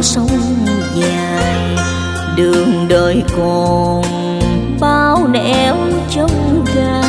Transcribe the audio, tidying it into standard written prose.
sông dài, đường đời còn bao nẻo chông gai.